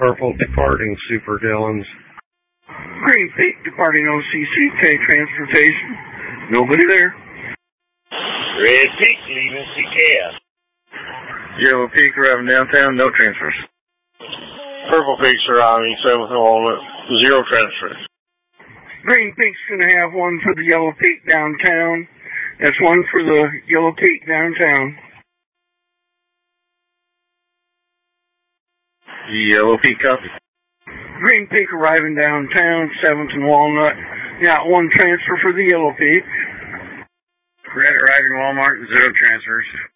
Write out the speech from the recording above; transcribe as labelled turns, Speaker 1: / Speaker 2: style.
Speaker 1: Purple departing Super Dillons.
Speaker 2: Green Peak departing OCCK Transportation. Nobody there.
Speaker 3: Red Peak leaving CKF.
Speaker 4: Yellow Peak arriving downtown, no transfers. Purple Peak's arriving 7th and Walnut, 0 transfers.
Speaker 2: Green Peak's going to have one for the Yellow Peak downtown. That's one for the Yellow Peak downtown.
Speaker 4: Yellow Peak copy.
Speaker 2: Green Peak arriving downtown, 7th and Walnut. Got one transfer for the Yellow Peak.
Speaker 4: Red arriving Walmart, 0 transfers.